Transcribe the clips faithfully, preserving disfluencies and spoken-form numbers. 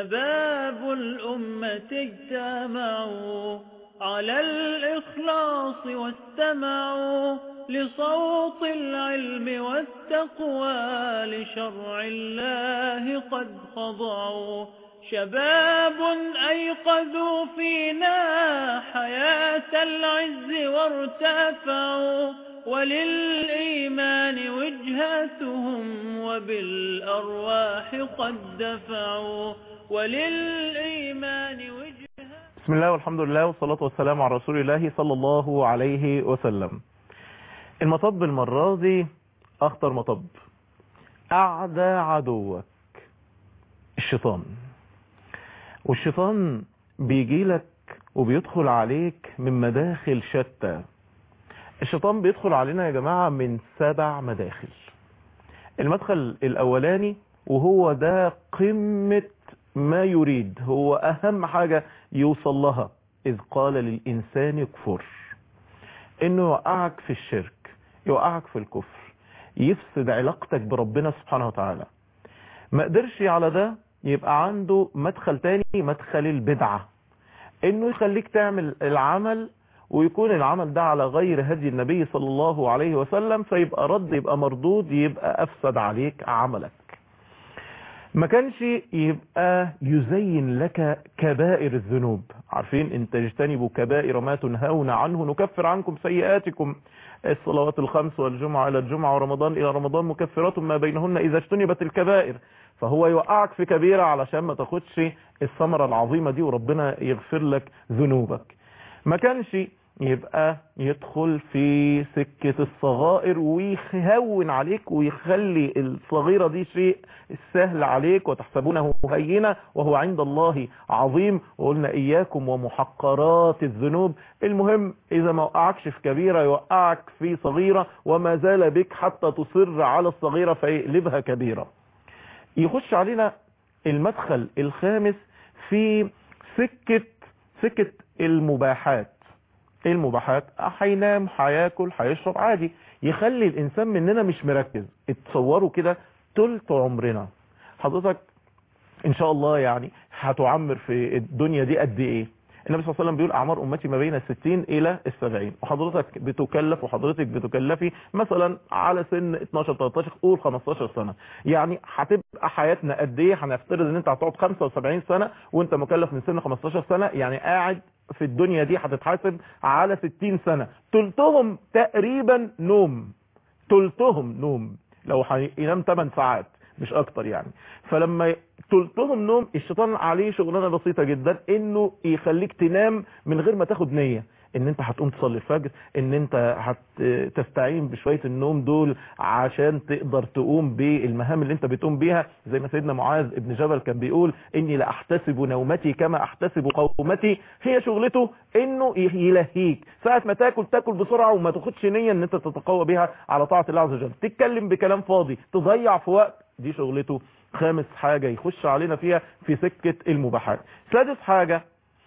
شباب الأمة اجتمعوا على الإخلاص واستمعوا لصوت العلم والتقوى لشرع الله قد خضعوا. شباب أيقظوا فينا حياة العز وارتفعوا وللإيمان وجهتهم وبالأرواح قد دفعوا وللإيمان وجهتهم. بسم الله والحمد لله والصلاة والسلام على رسول الله صلى الله عليه وسلم. المطب المرة دي أخطر مطب، أعدى عدوك الشيطان. والشيطان بيجيلك وبيدخل عليك من مداخل شتى. الشيطان بيدخل علينا يا جماعة من سبع مداخل. المدخل الأولاني وهو ده قمة ما يريد، هو أهم حاجة يوصل لها، إذ قال للإنسان يكفر، إنه يوقعك في الشرك، يوقعك في الكفر، يفسد علاقتك بربنا سبحانه وتعالى. ما قدرش على ده، يبقى عنده مدخل تاني، مدخل البدعة، إنه يخليك تعمل العمل ويكون العمل ده على غير هدي النبي صلى الله عليه وسلم، فيبقى رد، يبقى مردود، يبقى أفسد عليك عملك. ما كانش يبقى يزين لك كبائر الذنوب. عارفين ان تجتنبوا كبائر ما تنهون عنه نكفر عنكم سيئاتكم. الصلوات الخمس والجمعة الى الجمعة ورمضان الى رمضان مكفرات ما بينهن اذا اجتنبت الكبائر. فهو يوقعك في كبيرة علشان ما تاخدش الثمرة العظيمة دي وربنا يغفر لك ذنوبك. ما كانش يبقى يدخل في سكة الصغائر ويهون عليك ويخلي الصغيرة دي شيء سهل عليك وتحسبونه هينة وهو عند الله عظيم. وقلنا إياكم ومحقرات الذنوب. المهم إذا ما وقعكش في كبيرة يوقعك في صغيرة، وما زال بك حتى تصر على الصغيرة فيقلبها كبيرة. يخش علينا المدخل الخامس في سكة سكة المباحات. المباحات، هينام، هياكل، هيشرب عادي، يخلي الانسان مننا مش مركز. اتصوروا كده تلت عمرنا حضرتك ان شاء الله يعني هتعمر في الدنيا دي قد ايه؟ النبي صلى الله عليه وسلم بيقول اعمار امتي ما بين الستين الى السبعين، وحضرتك بتكلف وحضرتك بتكلفي مثلا على سن اتناشر تلتاشر قول خمستاشر سنة. يعني هتبقى حياتنا قد ايه؟ هنفترض ان انت هتقعد خمسة وسبعين سنة وانت مكلف من سن خمستاشر سنة، يعني قاعد في الدنيا دي هتتحاسب على ستين سنة، تلتهم تقريبا نوم، تلتهم نوم، لو هينام ثمان ساعات مش اكتر يعني. فلما تلتهم نوم، الشيطان عليه شغلانه بسيطه جدا، انه يخليك تنام من غير ما تاخد نيه ان انت هتقوم تصلي الفجر، ان انت هتستعين بشويه النوم دول عشان تقدر تقوم بالمهام اللي انت بتقوم بيها. زي ما سيدنا معاذ ابن جبل كان بيقول اني لا احتسب نومتي كما احتسب قومتي. هي شغلته انه يلهيك، ساعه ما تاكل تاكل بسرعه وما تاخدش نيه ان انت تتقوى بها على طاعه الله عز وجل، تتكلم بكلام فاضي، تضيع في وقت، دي شغلته. خامس حاجة يخش علينا فيها في سكة المباحات. سادس حاجة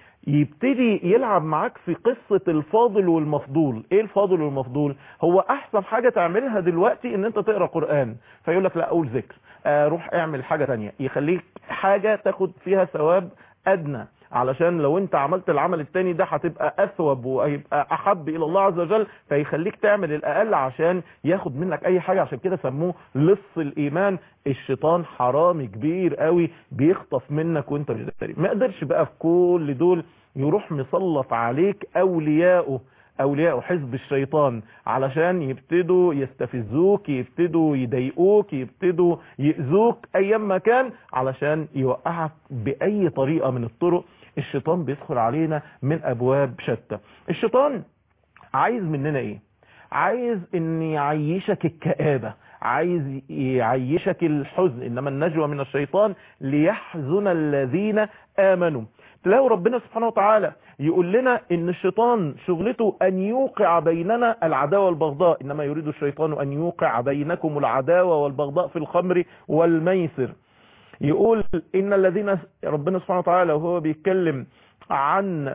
يبتدي يلعب معاك في قصة الفاضل والمفضول. ايه الفاضل والمفضول؟ هو احسن حاجة تعملها دلوقتي ان انت تقرأ قرآن، فيقول لك لا اقول ذكر، آه روح اعمل حاجة تانية، يخليك حاجة تاخد فيها ثواب ادنى، علشان لو انت عملت العمل التاني ده هتبقى اثوب وهيبقى احب الى الله عز وجل، فيخليك تعمل الاقل عشان ياخد منك اي حاجة. عشان كده سموه لص الايمان. الشيطان حرامي كبير قوي، بيخطف منك وانت مش داري. ما قدرش بقى في كل دول، يروح مسلط عليك اولياءه، اولياء حزب الشيطان، علشان يبتدوا يستفزوك، يبتدوا يضايقوك، يبتدوا يؤذوك ايام ما كان، علشان يوقعك باي طريقة من الطرق. الشيطان بيدخل علينا من ابواب شتى. الشيطان عايز مننا ايه؟ عايز ان يعيشك الكآبة، عايز يعيشك الحزن. انما النجوى من الشيطان ليحزن الذين امنوا. تلاقوا ربنا سبحانه وتعالى يقول لنا ان الشيطان شغلته ان يوقع بيننا العداوة والبغضاء، انما يريد الشيطان ان يوقع بينكم العداوة والبغضاء في الخمر والميسر. يقول ان الذين، ربنا سبحانه وتعالى وهو بيتكلم عن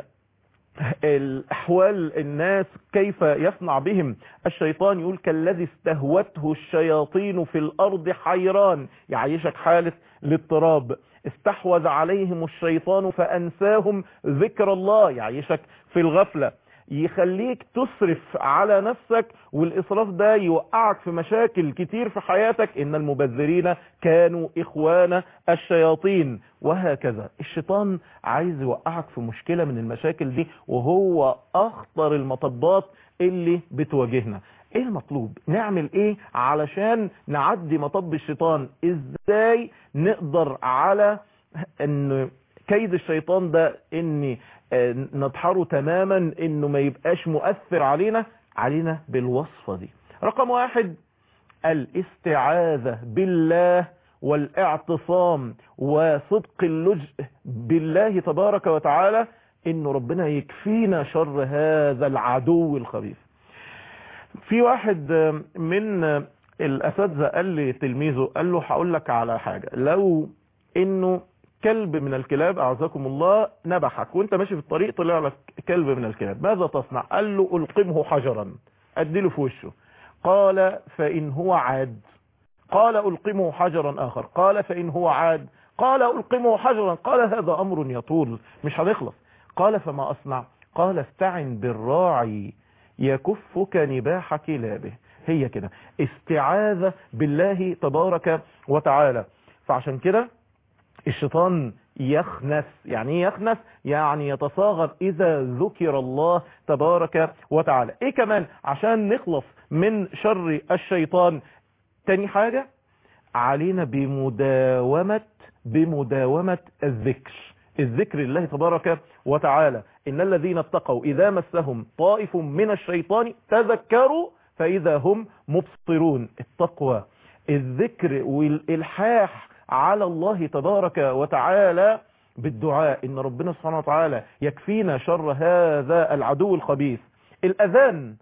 الاحوال الناس كيف يصنع بهم الشيطان، يقول كالذي استهوته الشياطين في الارض حيران، يعيشك حالة الاضطراب. استحوذ عليهم الشيطان فأنساهم ذكر الله، يعيشك في الغفلة، يخليك تصرف على نفسك، والإسراف ده يوقعك في مشاكل كتير في حياتك. إن المبذرين كانوا إخوان الشياطين، وهكذا. الشيطان عايز يوقعك في مشكلة من المشاكل دي، وهو أخطر المطبات اللي بتواجهنا. ايه المطلوب؟ نعمل ايه علشان نعدي مطب الشيطان؟ ازاي نقدر على ان كيد الشيطان ده ان نضحره تماما، انه ما يبقاش مؤثر علينا علينا بالوصفة دي. رقم واحد، الاستعاذة بالله والاعتصام وصدق اللجء بالله تبارك وتعالى، انه ربنا يكفينا شر هذا العدو الخبيث. في واحد من الاساتذه قال لتلميذه، قال له هقول لك على حاجة، لو انه كلب من الكلاب اعزكم الله نبحك وانت ماشي في الطريق، طلع لك كلب من الكلاب، ماذا تصنع؟ قال له القمه حجرا، اديله في وشه. قال فان هو عاد. قال القمه حجرا اخر. قال فان هو عاد. قال القمه حجرا. قال هذا امر يطول مش هنخلص. قال فما اصنع؟ قال استعن بالراعي يكفك نباح كلابه. هي كده استعاذة بالله تبارك وتعالى. فعشان كده الشيطان يخنس. يعني ايه يخنس؟ يعني يتصاغر اذا ذكر الله تبارك وتعالى. ايه كمان عشان نخلص من شر الشيطان؟ تاني حاجة علينا بمداومة بمداومة الذكر الذكر لله تبارك وتعالى. إن الذين اتقوا إذا مسهم طائف من الشيطان تذكروا فإذا هم مبصرون. التقوى، الذكر والإلحاح على الله تبارك وتعالى بالدعاء، إن ربنا سبحانه وتعالى يكفينا شر هذا العدو الخبيث. الأذان،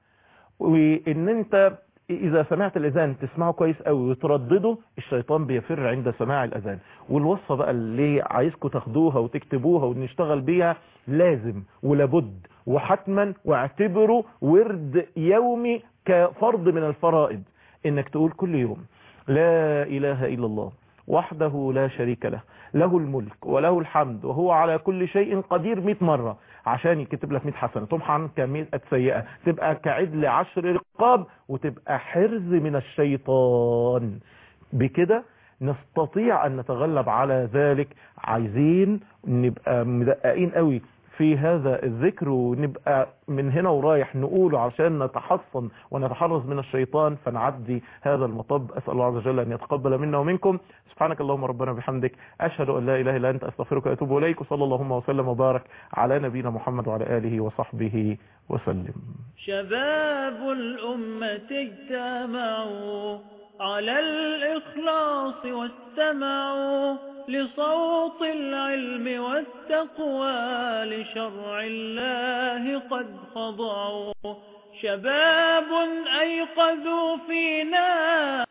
وإن أنت إذا سمعت الأذان تسمعه كويس قوي وتردده، الشيطان بيفر عند سماع الأذان. والوصفة بقى اللي عايزكم تاخدوها وتكتبوها ونشتغل بيها، لازم ولابد وحتما، واعتبروا ورد يومي كفرض من الفرائض، انك تقول كل يوم لا إله إلا الله وحده لا شريك له، له الملك وله الحمد وهو على كل شيء قدير مئة مرة، عشان يكتب لك مئة حسنة، تمحى عنك مئة سيئة، تبقى كعدل عشر رقاب، وتبقى حرز من الشيطان. بكده نستطيع أن نتغلب على ذلك. عايزين نبقى مدققين قوي في هذا الذكر، ونبقى من هنا ورايح نقوله عشان نتحصن ونتحرز من الشيطان، فنعدي هذا المطب. أسأل الله عز وجل أن يتقبل منا ومنكم. سبحانك اللهم ربنا بحمدك، أشهد أن لا إله إلا أنت، أستغفرك وأتوب إليك. وصلى اللهم وسلم وبارك على نبينا محمد وعلى آله وصحبه وسلم. شباب الأمة اجتمعوا على الإخلاص واستمعوا لصوت العلم والتقوى، لشرع الله قد خضعوا. شباب أيقظوا فينا